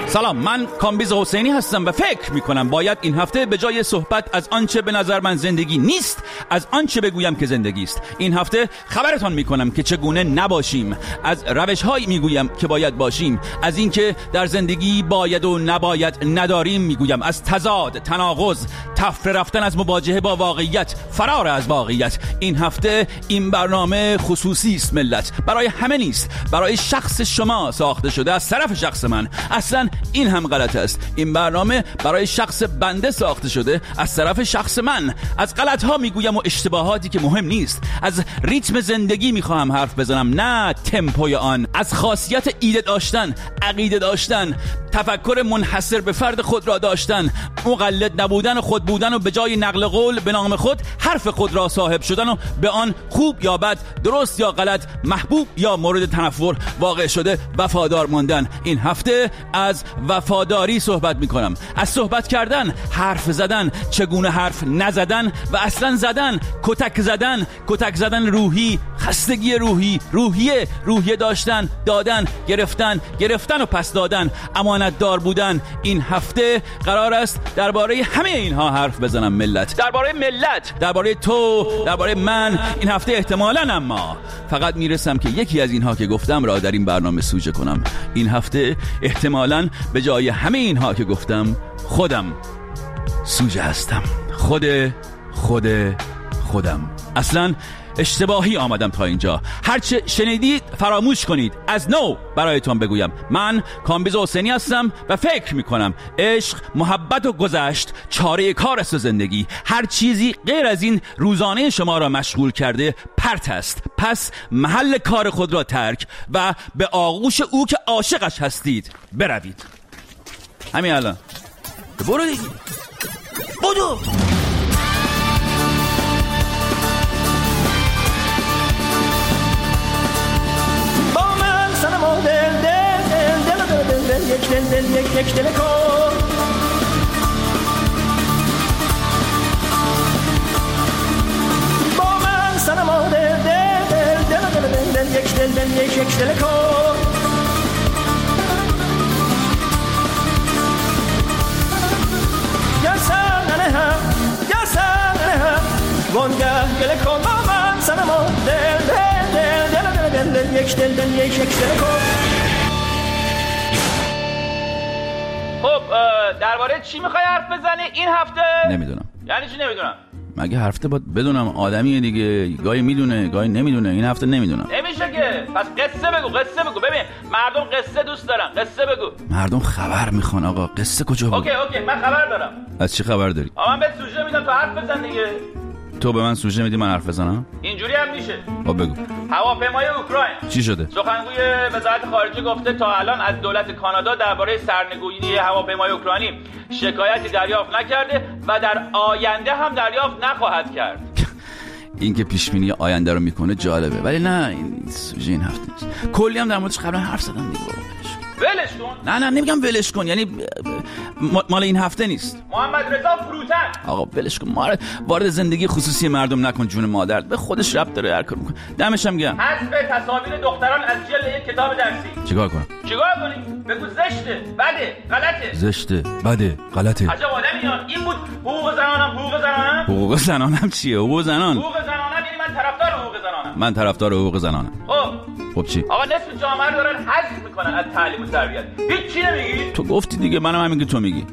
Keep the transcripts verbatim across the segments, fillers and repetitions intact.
سلام، من کامبیز حسینی هستم و فکر میکنم باید این هفته به جای صحبت از آنچه به نظر من زندگی نیست، از آنچه بگویم که زندگی است. این هفته خبرتان میکنم که چگونه نباشیم، از روش‌هایی میگویم که باید باشیم، از اینکه در زندگی باید و نباید نداریم میگویم، از تضاد، تناقض، تفره رفتن از مواجهه با واقعیت، فرار از واقعیت. این هفته این برنامه خصوصی است ملت، برای همه نیست، برای شخص شما ساخته شده از طرف شخص من. اصلا این هم غلط است. این برنامه برای شخص بنده ساخته شده از طرف شخص من. از غلط ها میگویم و اشتباهاتی که مهم نیست. از ریتم زندگی میخواهم حرف بزنم، نه تمپوی آن. از خاصیت ایده داشتن، عقیده داشتن، تفکر منحصر به فرد خود را داشتن، مقلد نبودن و خود بودن و به جای نقل قول به نام خود حرف خود را صاحب شدن و به آن خوب یا بد، درست یا غلط، محبوب یا مورد تنفر واقع شده وفادار ماندن. این هفته از وفاداری صحبت میکنم، از صحبت کردن، حرف زدن، چگونه حرف نزدن و اصلا زدن، کتک زدن، کتک زدن روحی، خستگی روحی، روحیه، روحیه داشتن، دادن، گرفتن، گرفتن و پس دادن، امانت دار بودن. این هفته قرار است درباره همه اینها حرف بزنم ملت، درباره ملت، درباره تو، درباره من. این هفته احتمالاً اما فقط میرسم که یکی از اینها که گفتم را در این برنامه سوژه کنم. این هفته احتمالاً به جای همه اینها که گفتم خودم سوژه هستم. خود خود خودم. اصلاً اشتباهی آمدم تا اینجا. هرچه شنیدید فراموش کنید. از نو برایتون بگویم، من کامبیز حسینی هستم و فکر میکنم عشق، محبت و گذشت چاره کار است و زندگی. هر چیزی غیر از این روزانه شما را مشغول کرده پرت است. پس محل کار خود را ترک و به آغوش او که عاشقش هستید بروید. همین الان برو دیگه، بدو. دل دل دل دل دل دل یک دل دل یک یک دل کن با من سنما دل دل دل دل دل دل یک دل دل یک یک دل کن یا سننه هم یا سننه هم وانگه گل کن با من سنما دل دل دل دل دل دل یک دل دل یک یک دل کن. خب درباره چی میخوای حرف بزنی این هفته؟ نمیدونم. یعنی چی نمیدونم؟ مگه هفته باید بدونم؟ آدمیه دیگه، گاهی میدونه گاهی نمیدونه. این هفته نمیدونم. نمیشه که. پس قصه بگو، قصه بگو. ببین مردم قصه دوست دارن، قصه بگو. مردم خبر میخوان آقا، قصه کجا بود؟ اوکی اوکی من خبر دارم. از چی خبر داری؟ آقا من بهت سوژه میدم تو حرف بزن دیگه. تو به من سوژه میدی من حرف بزنم؟ اینجوری هم میشه. خب بگو. هواپیمای اوکراین چی شده؟ سخنگوی وزارت خارجه گفته تا الان از دولت کانادا درباره سرنگونی هواپیمای اوکراینی شکایتی دریافت نکرده و در آینده هم دریافت نخواهد کرد. این که پیش بینی آینده رو میکنه جالبه، ولی نه این سوژه این هفته نیست. کلی هم در موردش قبلا حرف زدم دیگه. ولش کن. نه نه نمیگم ولش کن، یعنی مال این هفته نیست. محمد رضا فروتن. آقا ولش کن، ما وارد زندگی خصوصی مردم نکن جون مادر، به خودش ربط داره هر کار میکنه. دمش هم گرم. حذف تصاویر دختران از جلد یک کتاب درسی. چیکار کنم؟ چیکار کنی؟ بگو زشته، بده، غلطه. زشته، بده، غلطه. عجب آدمیان. این بود حقوق زنانم، حقوق زنانم. حقوق زنانم چیه؟ حقوق زنان. حقوق زنانم یعنی من طرفدار حقوق زنانم. من طرفدار حقوق زنانم. خب خب چی؟ آقا نصف جامعه رو دارن حذف میکنن از تعلیم و تربیت. هیچ چی نمیگی؟ تو گفتی دیگه، منم همین که تو میگی.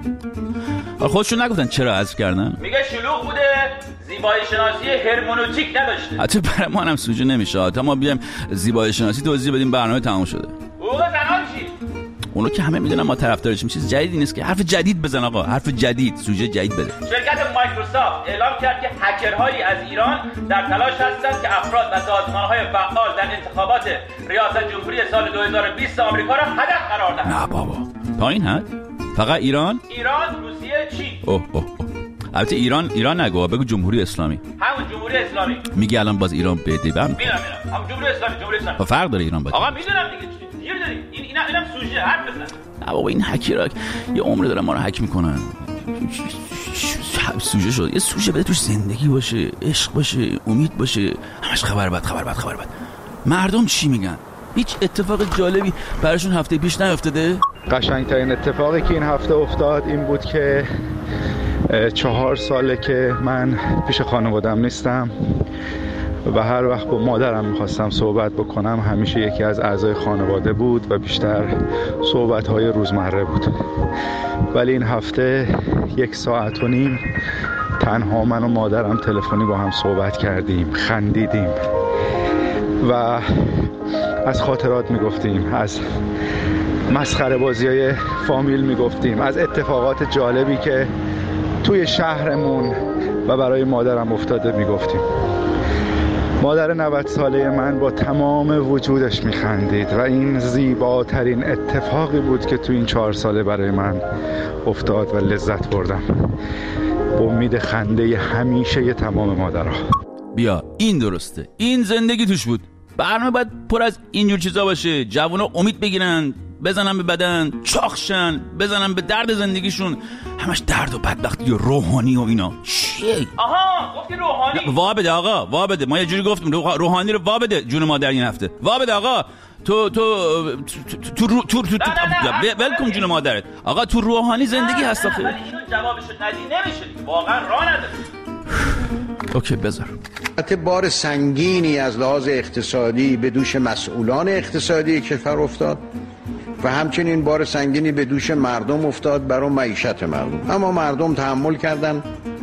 حالا خودشون نگفتن چرا حذف کردن؟ میگه شلوغ بوده، زیبایی شناسی هرمنوتیک نداشته. حتی برای ما هم سوژه نمیشه تا ما بیایم زیبایی شناسی توضیح بدیم برنامه تمام شده. حقوق زنان چی؟ اونو که همه میدونن ما طرفدارشیم، چیز جدیدی نیست که. حرف جدید بزن آقا، حرف جدید، سوژه جدید بده. شرکت مایکروسافت اعلام کرد که هکرهایی از ایران در تلاش هستند که افراد و سازمان‌های فعال در انتخابات ریاست جمهوری سال دو هزار و بیست آمریکا را هدف قرار دهند. نه بابا، تا این حد؟ فقط ایران؟ ایران، روسیه، چین. اوه اوه اوه. البته ایران ایران نگو، بگو جمهوری اسلامی. همون جمهوری اسلامی. میگی الان باز ایران به دیبم؟ میدونم میدونم. همون جمهوری اسلامی، جمهوری اسلامی. فرق داره ایران با. آقا میدونم دیگه. چی داری؟ این اینا اینم سوژه حرف بزن. نه بابا این هکرها یه عمر دارن ما رو هک میکنن. سوژه شد، یه سوژه بده توش زندگی باشه، عشق باشه، امید باشه، همش خبر بد خبر بد خبر بد. مردم چی میگن؟ هیچ اتفاق جالبی براشون هفته پیش نیفتاده؟ قشنگترین اتفاقی که این هفته افتاد این بود که چهار ساله که من پیش خانوادم نیستم و هر وقت با مادرم میخواستم صحبت بکنم همیشه یکی از اعضای خانواده بود و بیشتر صحبت‌های روزمره بود. ولی این هفته یک ساعت و نیم تنها من و مادرم تلفنی با هم صحبت کردیم، خندیدیم و از خاطرات میگفتیم، از مسخره بازی‌های فامیل میگفتیم، از اتفاقات جالبی که توی شهرمون و برای مادرم افتاده میگفتیم. مادر نود ساله من با تمام وجودش میخندید و این زیباترین اتفاقی بود که تو این چهار ساله برای من افتاد و لذت بردم. با امید خنده همیشه تمام مادرها. بیا این درسته، این زندگی توش بود. برنامه باید پر از اینجور چیزا باشه. جوونا امید بگیرن، بزنن به بدن، چاخشن، بزنن به درد زندگیشون. همش درد و بدبختی و روحانی و اینا. چیه؟ آها گفتی روحانی. وا بده آقا، وا بده. ما یه جوری گفتیم روحانی رو وا بده. جون مادر این هفته وا بده آقا. تو تو تو تو تو تو ولکم جون مادرت آقا. تو روحانی زندگی هست آخه. ولی اینو جوابشو ندی نمیشه دیگه، واقعا راه نداره. اوکی بذار. بار سنگینی از لحاظ اقتصادی به دوش مسئولان اقتصادی کشور افتاد و همچنین بار سنگینی به دوش مردم افتاد برای معیشت مردم. اما مردم تحمل کردن.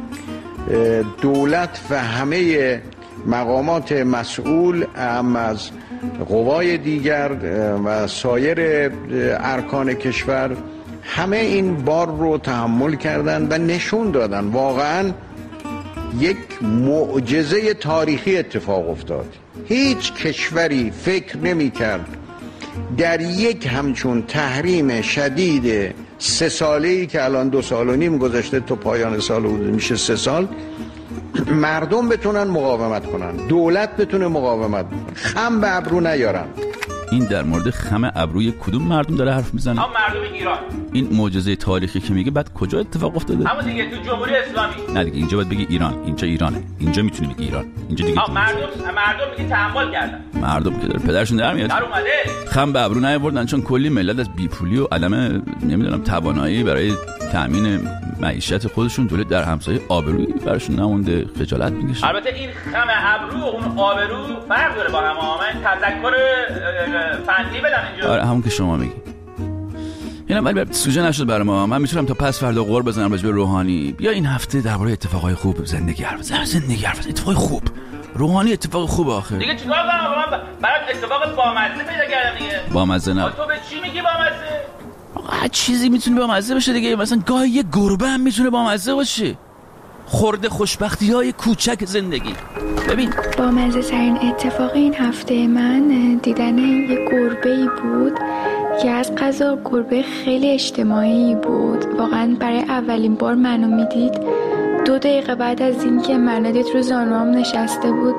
دولت و همه مقامات مسئول هم از قوای دیگر و سایر ارکان کشور همه این بار رو تحمل کردن و نشون دادن واقعا یک معجزه تاریخی اتفاق افتاد. هیچ کشوری فکر نمی کرد در یک همچون تحریم شدید سه ساله‌ای که الان دو سال و نیم گذشته تا پایان سال حدود میشه سه سال، مردم بتونن مقاومت کنن، دولت بتونه مقاومت کنن، خم به ابرو نیارن. این در مورد خم ابروی کدوم مردم داره حرف میزنه؟ هم مردم ایران. این معجزه تاریخی که میگه بعد کجا اتفاق افتاده؟ اما دیگه تو جمهوری اسلامی. نه دیگه اینجا باید بگی ایران. اینجا ایرانه. اینجا میتونی بگی ایران. اینجا دیگه مردم مردم میگه تحمل کردن. مردم که داره پدرشون در میاد. در اومده. خم به ابرو نیاوردن چون کلی ملت از بیپولی و عدم نمیدونم توانایی برای تامین معیشت خودشون دولت در همسایه آبرویی براشون نمونده، خجالت میکشه. البته این خم ابرو و اون آبرو فرق داره با هم. من تذکر فنی بدم اینجا. آره همون که شما میگی. اینا ولی سوژه نشد برای ما. من میتونم تا پس فردا قور بزنم راجع به روحانی. بیا این هفته درباره اتفاقای خوب زندگی حرف بزنیم. زندگی حرف بزنیم. اتفاقای خوب. روحانی اتفاق خوب آخه. دیگه چیکار کنم؟ من برات اتفاق بامزه پیدا کردم دیگه. بامزه نه. تو به چی میگی بامزه؟ هر چیزی میتونه بامزه باشه دیگه. مثلا گاهی یه گربه هم میتونه بامزه باشه. خورده خوشبختی‌های کوچک زندگی. ببین بامزه ترین اتفاق این هفته من دیدن یه گربه‌ای بود که از قضا گربه خیلی اجتماعی بود. واقعا برای اولین بار منو میدید. دو دقیقه بعد از این که منو دید رو زانوام نشسته بود،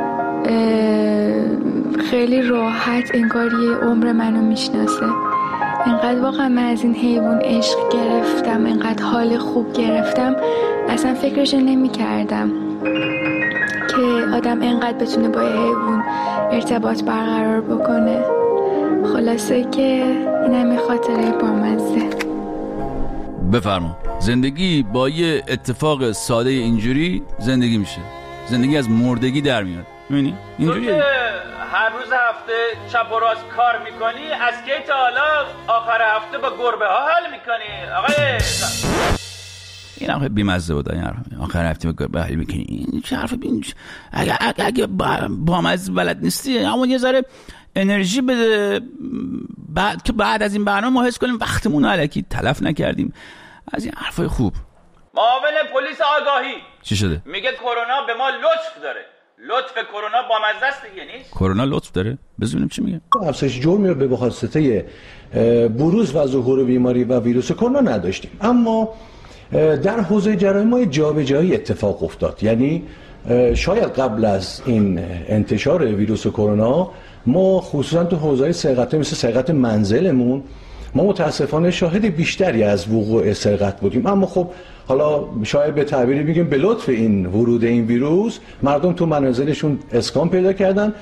خیلی راحت انگار یه عمر منو میشناسه. انقدر واقعا من از این حیوان عشق گرفتم، انقدر حال خوب گرفتم، اصلا فکرش نمی کردم که آدم انقدر بتونه با یه حیوان ارتباط برقرار بکنه. خلاصه که این همه خاطره بامزه. بفرما. زندگی با یه اتفاق ساده اینجوری زندگی میشه. زندگی از مردگی در میاد. میبینی؟ اینجوریه. هر روز هفته چپ و راست کار میکنی، از کی تا حالا آخر هفته با گربه ها حال میکنی آقای؟ این هم خیلی بیمزه بود. این آخر هفته با گربه حال میکنی. این چه حرف بین؟ اگه اگه با مزه بلد نیستی همون یه ذره انرژی بده، بعد که بعد از این برنامه ما حس کنیم وقتمون الکی تلف نکردیم از این حرفای خوب. معاون پلیس آگاهی چی شده؟ میگه کرونا به ما لطف داره. لطف کرونا با مزه است دیگه نیست؟ کرونا لطف داره؟ ببینیم چی میگه. افزایش جرم رو به واسطه بروز و ظهور بیماری و ویروس کرونا نداشتیم، اما در حوزه جراحی ما جابجایی اتفاق افتاد. یعنی شاید قبل از این انتشار ویروس کرونا ما خصوصا تو حوزه سرقت مثل سرقت منزلمون ما متاسفانه شاهد بیشتری از وقوع سرقت بودیم، اما خب حالا شاید به تعبیری بگیم به لطف این ورود این ویروس مردم تو منازلشون اسکان پیدا کردن.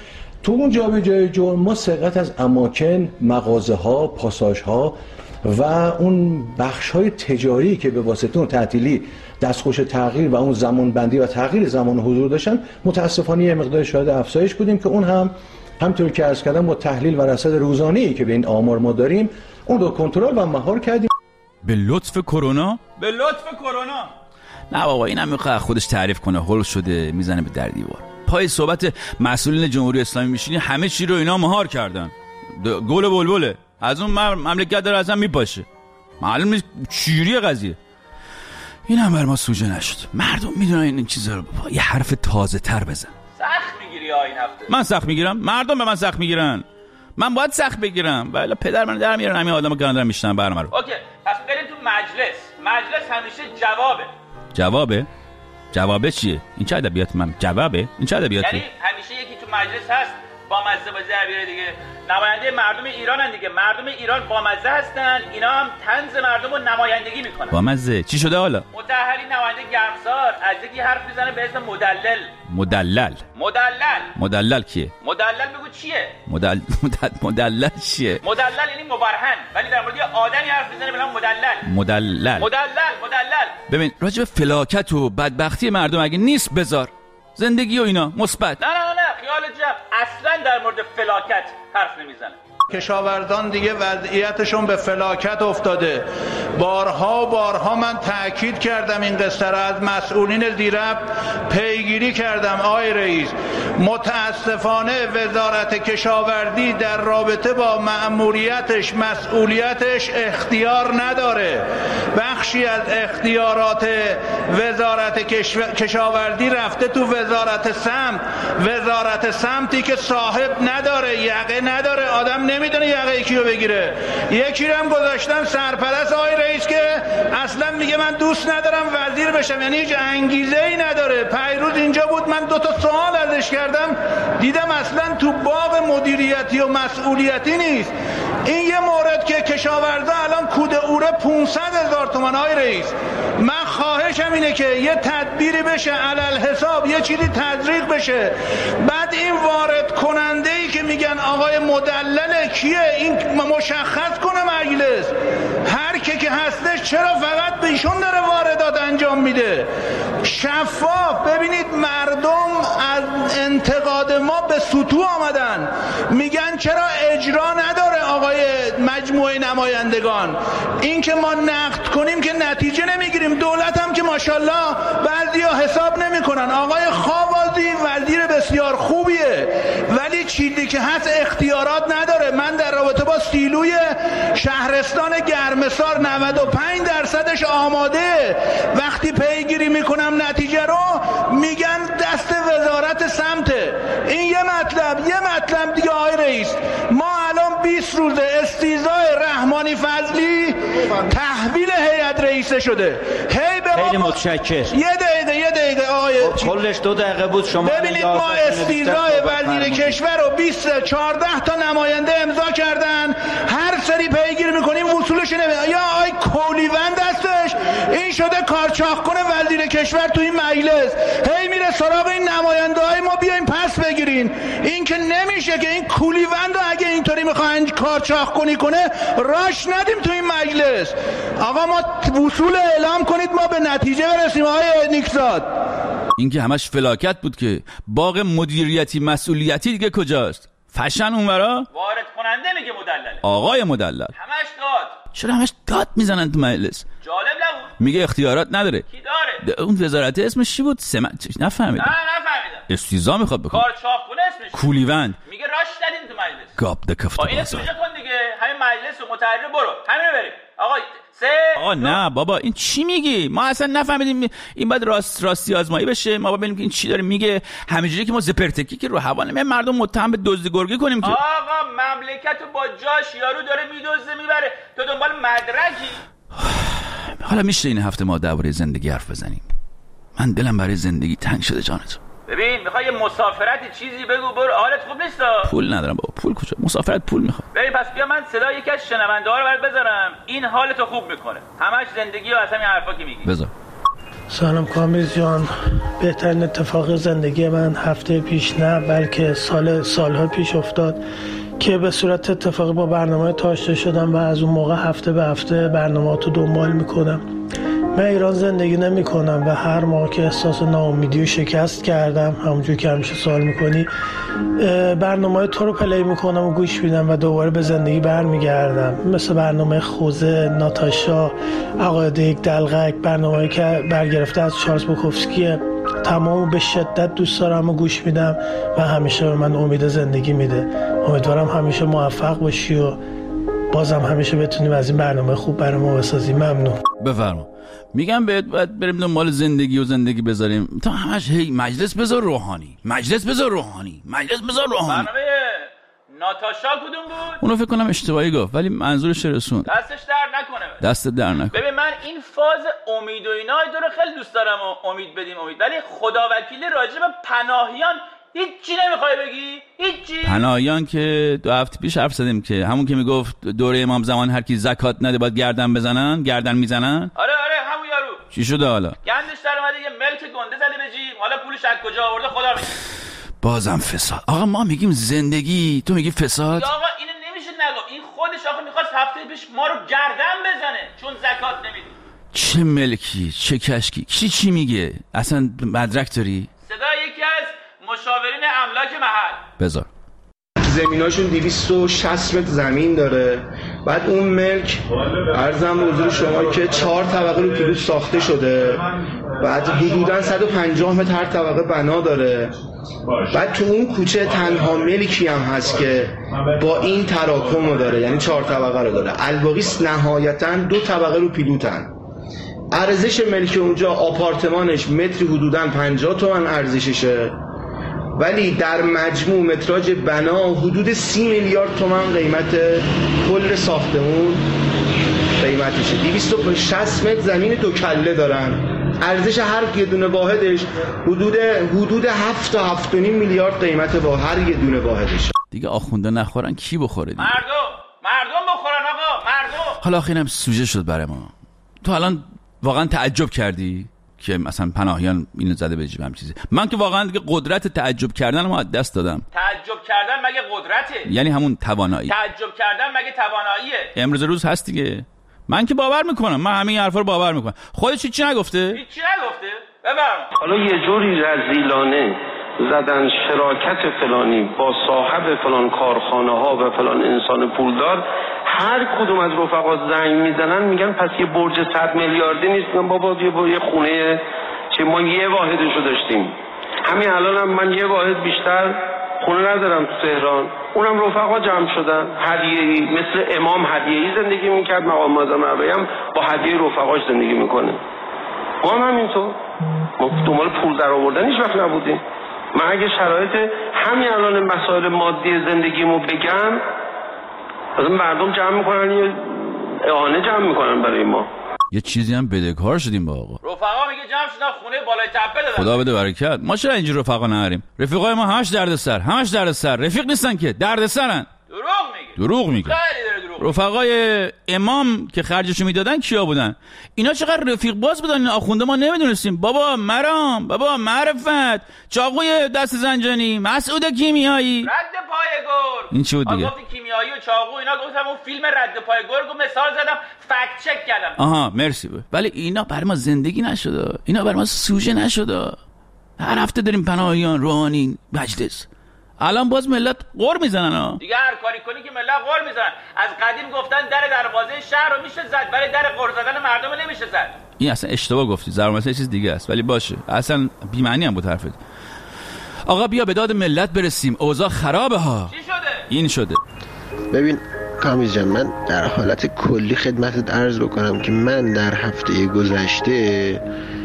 تو اون جابجایی جرم ما سرقت از اماکن، مغازه‌ها، پاساژها و اون بخش‌های تجاری که به واسطه اون تعطیلی دستخوش تغییر و اون زمان بندی و تغییر زمان حضور داشتن متاسفانه یه مقدار شاهد افزایش بودیم که اون هم همونطور که عرض کردم با تحلیل و رصد روزانه‌ای که به این آمار ما داریم اون رو کنترل و مهار کردیم. به لطف کرونا؟ به لطف کرونا. نه بابا اینم میخواد خودش تعریف کنه، هول شده میزنه به در دیوار. پای صحبت مسئولین جمهوری اسلامی میشینی همه چی رو اینا مهار کردن. گل بلبله از اون مملکت داره ازم میپاشه. معلوم نیست چیریه قضیه. این هم بر ما سوژه نشد. مردم میدونن این چیزا رو. یه حرف تازه تر بزن. سخت میگیری ها این هفته. من سخت میگیرم؟ مردم به من سخت میگیرن. من باید سخت بگیرم. ولی پدر من در میارن همین آدمو که دارن میشنن برنامه رو. اوکی پس بریم تو مجلس. مجلس همیشه جوابه. جوابه؟ جوابه چیه؟ این چه ادبیات من؟ جوابه؟ این چه ادبیاتی؟ یعنی همیشه یکی تو مجلس هست با مزه بازی در بیاره دیگه. نماینده مردم ایرانن دیگه. مردم ایران با مزه هستن. اینا هم طنز مردم رو نمایندگی میکنن. با مزه چی شده حالا؟ مطهری نماینده گرمسار از یکی حرف میزنه به اسم مدلل. مدلل مدلل مدلل کیه؟ مدلل بگو چیه؟ مدل مدل مدلل چیه؟ مدلل یعنی مبرهن، ولی در مورد یه آدمی حرف میزنه به نام مدلل. مدلل مدلل مدلل ببین راجع به فلاکت و بدبختی مردم اگه نیست بذار زندگی و اینا مثبت. نه نه نه نه خیال جمع اصلا در مورد فلاکت حرف نمیزنه. کشاورزان دیگه وضعیتشون به فلاکت افتاده. بارها بارها من تأکید کردم این قصه را، از مسئولین زیرب پیگیری کردم. آقای رئیس متاسفانه وزارت کشاورزی در رابطه با مأموریتش مسئولیتش اختیار نداره. بخشی از اختیارات وزارت کشاورزی رفته تو وزارت سمت. وزارت سمتی که صاحب نداره، یقه نداره، آدم نمیدونه یقه یکی رو بگیره. یکی رو هم گذاشتن سرپرست آقای رئیس که اصلا میگه من دوست ندارم وزیر بشم، یعنی هیچ انگیزه ای نداره. پیروز اینجا بود من دو تا سوال ازش کردم دیدم اصلا تو باغ مدیریتی و مسئولیتی نیست. این یه مورد که کشاورزا الان کود اوره پانصد هزار تومان. آقای رئیس من خواهشم اینه که یه تدبیری بشه علل حساب، یه چیزی تزریق بشه. بعد این وارد کننده ای که میگن آقای مدلل کیه این مشخص کنه مجلس. هر کی که هستش چرا فقط به ایشون داره واردات انجام میده؟ شفاف. ببینید مردم از انتقاد ما به سطوح آمدن، میگن چرا اجرا نداره آقای مجموعه نمایندگان. این که ما نقد کنیم که نتیجه نمیگیریم. دولت هم که ماشاءالله بعضیا حساب نمیکنن. آقای خوابازی وزیر بسیار خوبیه ولی چیزی که هست اختیارات نداره. من در رابطه با سیلوی شهرستان گرمسار نود و پنج درصدش آماده، وقتی پیگیری میکنم نتیجه رو میگن دست وزارت سمته. این یه مطلب. یه مطلب دیگه آقای رئیس، ما الان بیست روز استیضاح رحمانی فضلی تحویل هیئت رئیسه شده. هی به خیلی متشکرم. یه دقیقه یه دقیقه آقای کلش دو دقیقه بود. شما ببینید ما استیضاح وزیر کشور رو بیست چهارده تا نماینده امضا کردن، هر سری پیگیری میکنیم وصولش نمیده. یا آقای کولیوند هستش این شده کارچاق کنه وزیر کشور تو این مجلس، هی میره سراغ این نماینده های ما بیاین پس بگیرین. این که نمیشه که این کولیوند رو اگه اینطوری میخواین کارچاق کنی کنه راش ندیم تو این مجلس. آقا ما وصول اعلام کنید ما به نتیجه برسیم. آقای نیکزاد این که همش فلاکت بود که باغ مدیریتی مسئولیتی دیگه کجاست؟ فشن اونورا وارد کننده میگه مدلله. آقای مدلل همش داد. چرا همش داد میزنن تو مجلس؟ جالب نبود؟ میگه اختیارات نداره. کی داره؟ اون وزارت اسمش چی بود؟ سم... نفهمیدم. نه نفهمیدم. استیضاح میخواد بکنه. کارچاق کنه اسمش. کولیوند میگه راش ندین تو مجلس. گاب دکفت با این سوژه کن دیگه. همین مجلس و متحرر برو. همین رو بریم. آقا سه آقا نه بابا این چی میگی؟ ما اصلا نفهمیدیم. این بعد راست راستی آزمایی بشه. ما ببینیم که این چی داره میگه. همینجوری که ما زپرتکی که رو هوا نمیه مردم متهم به دزدی گرگی کنیم که. آقا مملکتو با جاش یارو داره میدزده میبره. تو دنبال مدرکی. حالا میشه این هفته ما درباره زندگی حرف بزنیم؟ من دلم برای زندگی تنگ شده جانتو. ببین میخوای یه مسافرتی چیزی بگو برو. حالت خوب نیستا؟ پول ندارم بابا. پول کجا؟ مسافرت پول میخواد. ببین پس بیا من صدای یکی از شنونده ها رو برات بذارم. این حالتو خوب میکنه. همش زندگی و از همین حرفا که میگی. بذار. سلام کامیز جان. بهترین اتفاق زندگی من هفته پیش نه بلکه سال سالها پیش افتاد که به صورت اتفاقی با برنامه تا آشنا شدم و از اون موقع هفته به هفته برنامه‌اتو دنبال میکنم. من ایران زندگی نمی کنم و هر موقع که احساس ناامیدی و شکست کردم، همونجور که همیشه سوال میکنی، برنامه تو رو پلی میکنم و گوش میدم و دوباره به زندگی برمیگردم. مثل برنامه خوزه، ناتاشا، عقاید یک دلغک، برنامه‌ای که برگرفته از چارلز بوکوفسکی، تمام به شدت دوست دارم و گوش میدم و همیشه به من امید زندگی میده. امیدوارم همیشه موفق باشی و بازم همیشه بتونیم از این برنامه خوب برای ما بسازیم. ممنون. بفرما. میگم بهت باید بریم دنبال زندگی و زندگی بذاریم تا همش هی مجلس بذار روحانی، مجلس بذار روحانی، مجلس بذار روحانی. برنامه ناتاشا کدوم بود؟ اونو فکر کنم اشتباهی گفت ولی منظورش رسون. دستش در نکنه. دست در نکنه. ببین من این فاز امید و اینا رو خیلی دوست دارم و امید بدیم امید، ولی خداوکیلی راجع به پناهیان هیچی نمیخوای بگی؟ هیچی؟ پناهیان که دو هفته پیش حرف زدیم که همون که میگفت دوره امام زمان هر کی زکات نده باید گردن بزنن، گردن میزنن. آره آره همون یارو. چی شده حالا؟ گندش در اومده یه ملک گنده زده به جیب، حالا پولش از کجا آورده خدا میگه. بازم فساد. آقا ما میگیم زندگی، تو میگی فساد. آقا اینو نمیشه نگو، این خودش آخه میخواست هفته پیش ما رو گردن بزنه چون زکات نمیدی. چه ملکی، چه کشکی، چی چی میگه؟ اصلا مدرک داری؟ صدای یکی از مشاورین املاک محل. بذار. زمیناشون دویست و شصت متر زمین داره. بعد اون ملک عرضم به حضور شما که چهار طبقه رو پیروز ساخته شده. بعد حدوداً صد و پنجاه متر هر طبقه بنا داره. بعد تو اون کوچه تنها ملکی هم هست که با این تراکم رو داره، یعنی چهار طبقه رو داره. الباقی نهایتاً دو طبقه رو پیلوتن. ارزش ملک اونجا آپارتمانش متری حدوداً پنجاه تومن ارزششه، ولی در مجموع متراژ بنا حدود سی میلیارد تومان قیمت کل ساختمون قیمتشه. دویست و شصت متر زمین دو کله دارن. ارزش هر یه دونه واحدش حدود حدود هفت تا هفت و نیم میلیارد قیمت با هر یه دونه واحدش. دیگه آخونده نخورن کی بخوره دیگه؟ مردم مردم بخورن آقا، مردم. حالا آخرینم سوژه شد برای ما. تو الان واقعا تعجب کردی که مثلا پناهیان اینو زده به جیبم چیزی؟ من که واقعا دیگه قدرت تعجب کردن رو از دست دادم. تعجب کردن مگه قدرته؟ یعنی همون توانایی. تعجب کردن مگه تواناییه؟ امروز روز هست دیگه. من که باور میکنم، من همین حرفا رو باور میکنم. خودش چی نگفته؟ هیچی نگفته. ببرم. حالا یه جوری رذیلانه زدن شراکت فلانی با صاحب فلان کارخانه ها و فلان انسان پولدار، هر کدوم از رفقا زنگ میزنن میگن پس یه برج صد میلیاردی نیست. میگن بابا یه خونه چه ما یه واحدشو داشتیم. همین الان هم من یه واحد بیشتر خونه ندارم تو تهران، اونم رفقا جمع شدن. هدیه‌ای مثل امام هدیه‌ای زندگی میکرد، مقام معظم رهبری هم با هدیه رفقاش زندگی میکنه. ما هم همینطور، ما دنبال پول در آوردن هیچ وقت نبودیم. من اگه شرایط همین الان مسائل مادی زندگیمو بگم، از مردم جمع میکنن، یه اعانه جمع میکنن برای ما. یه چیزی هم بدهکار شدیم با آقا. رفقا میگه جمع شدن خونه بالای تپه دادن. خدا بده برکت. ما چرا اینجوری رفقا نداریم؟ رفیقای ما همش دردسر، همش دردسر. رفیق نیستن که، دردسرن. دروغ میگه. دروغ میگه. خیلی داره دروغ. رفقای امام که خرجشو میدادن کیا بودن؟ اینا چقدر رفیق باز بودن. این آخونده ما نمیدونستیم. بابا مرام، بابا معرفت، چاقوی دست زنجانی، مسعود کیمیایی، رد پای گرگ. این چی بود دیگه؟ گفتی کیمیایی و چاقو اینا، گفتم اون فیلم رد پای گرگ رو مثال زدم، فکت چک کردم. آها مرسی. ولی اینا برای ما زندگی نشده. اینا برای ما سوژه نشده. هر هفته داریم پناهیان، روحانی، مجلس. الان باز ملت غر میزنن ها. دیگه هر کاری کنی که ملت غر میزنن. از قدیم گفتن در دروازه شهر رو میشه زد، ولی در غر زدن مردم رو نمیشه زد. این اصلا اشتباه گفتی. ضرورت چیز دیگه است، ولی باشه. اصلا بی معنی هم بود حرفت. آقا بیا به داد ملت برسیم. اوضاع خرابه ها. چی شده؟ این شده. ببین کامیز جان، من در حالت کلی خدمتت عرض بکنم که من در هفته گذشته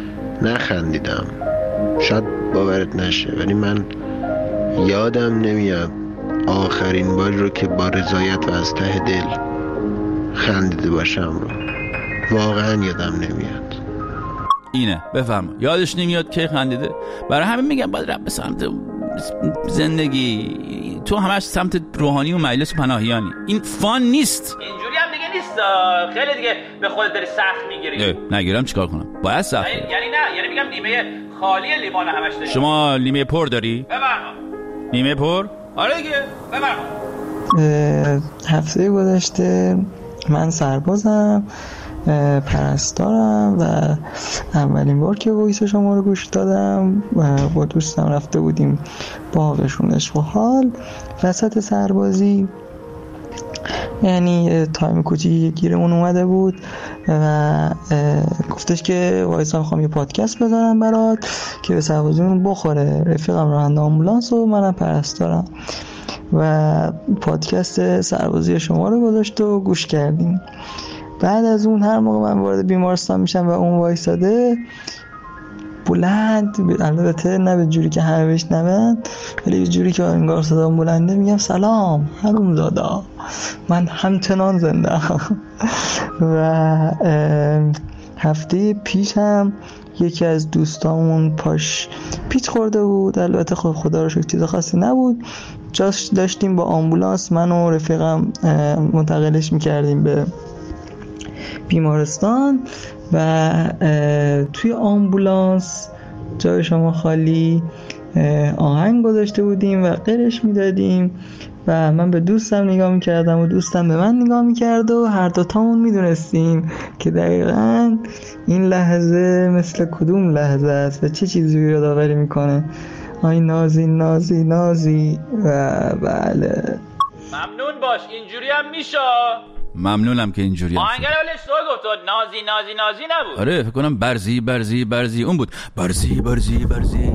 نخندیدم. شاید باورت نشه ولی من یادم نمیاد آخرین باری رو که با رضایت و از ته دل خندیده باشم رو. واقعا یادم نمیاد. اینه بفهم. یادش نمیاد که خندیده. برای همین میگم باید رب به سمت زندگی. تو همش سمت روحانی و مجلس و پناهیانی. این فان نیست. اینجوری هم دیگه نیست. خیلی دیگه به خودت داری سخت میگیری. نگیرم چیکار کنم؟ باید سخت. یعنی نه، یعنی میگم نیمه خالی لیوان همش داری. شما نیمه پر داری؟ بفرما. نیمه پر؟ آره دیگه، بفرما. هفته گذشته من سربازم، پرستارم و اولین بار که وایس شما رو گوش دادم با دوستم رفته بودیم باغشون عشق و حال وسط سربازی، یعنی تایم کوچیکی گیرمون اومده بود و گفتش که وایسا میخوام یه پادکست بذارم برات که به سربازیمون بخوره. رفیقم راننده آمبولانس و منم پرستارم و پادکست سربازی شما رو گذاشت و گوش کردیم. بعد از اون هر موقع من وارد بیمارستان میشم و اون وایساده بلند، البته نه به جوری که همه بشنون ولی به جوری که انگار صدا بلنده، میگم سلام حروم زادا، من همچنان زنده. و هفته پیش هم یکی از دوستامون پاش پیچ خورده بود، البته خب خدا رو شکر چیز خاصی نبود، جاش داشتیم با آمبولانس من و رفیقم منتقلش میکردیم به بیمارستان و توی آمبولانس جای شما خالی آهنگ گذاشته بودیم و قرش میدادیم و من به دوستم نگاه میکردم و دوستم به من نگاه میکرد و هر دوتامون میدونستیم که دقیقاً این لحظه مثل کدوم لحظه است و چه چیزی رو یادآوری میکنه. آی نازی نازی نازی. و بله ممنون باش، اینجوری هم میشه. ممنونم که اینجوری هم آهنگر ولی اشتباه گفت، نازی نازی نازی نبود. آره فکر کنم برزی برزی برزی اون بود، برزی برزی برزی.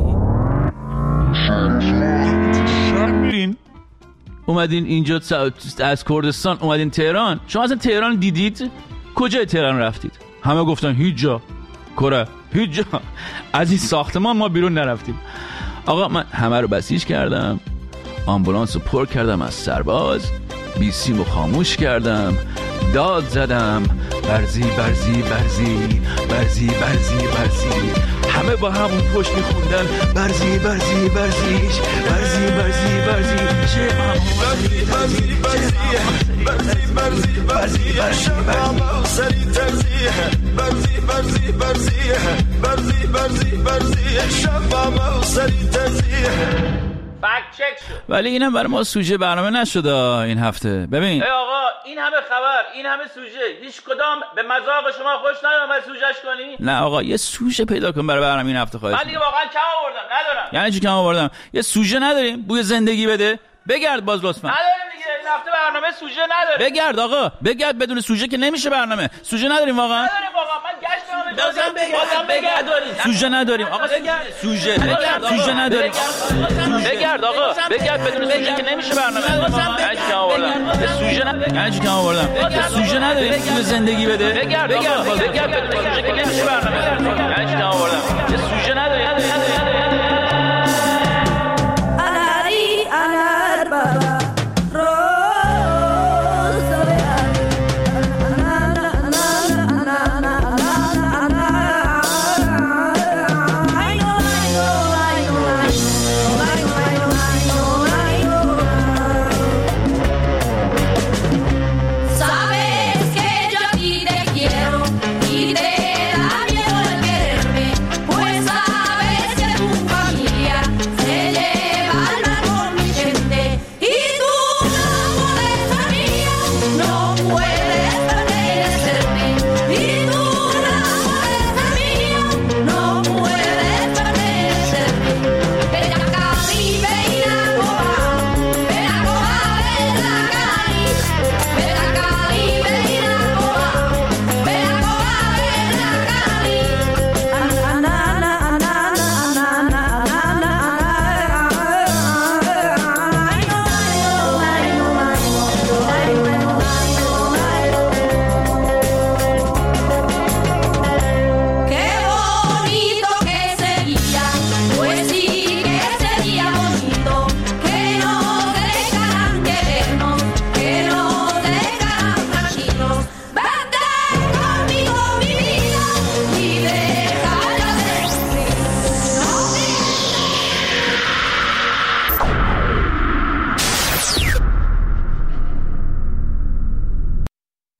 اومدین اینجا از کردستان اومدین تهران. شما اصلا تهران دیدید؟ کجای تهران رفتید؟ همه گفتن هیچ جا، کره هیچ جا. از این ساختمان ما بیرون نرفتیم. آقا من همه رو بسیج کردم، آمبولانس رو پر کردم از سرباز، بیسیم رو خاموش کردم، داد زدم برزی برزی برزی برزی برزی برزی. همه با همون پشت میخوندن برزی برزی برزیش برزی برزی برزی برزی برزی برزی برزی برزی برزی سری ترزیه برزی برزی برزی برزی برزی برزی شبام سری ترزیه. فکت چک شد. ولی اینم برای ما سوژه برنامه نشد این هفته. ببین ای آقا این همه خبر، این همه سوژه، هیچ کدام به مذاق شما خوش نیامد سوژهش کنی؟ نه آقا یه سوژه پیدا کن برای برنامه این هفته. خواهش من دیگه واقعا کم آوردم، ندارم. یعنی چی کم آوردم؟ یه سوژه نداریم بوی زندگی بده؟ بگرد باز لطفا. نداریم دیگه، این هفته برنامه سوژه نداره. بگرد آقا، بگرد، بدون سوژه که نمیشه برنامه. سوژه نداریم واقعا. نداریم واقعا، من گشتم بازم بگرد بگرد داریم. سوژه نداریم آقا، سوژه بگرد، سوژه نداریم. بگرد آقا، بگرد بدون سوژه که نمیشه برنامه. یعنی چی کم آوردم؟ سوژه نداریم. یعنی چی کم آوردم؟ سوژه نداریم بوی زندگی بده؟ بگرد بگرد بگرد بدون سوژه که نمیشه برنامه. یعنی چی کم آوردم؟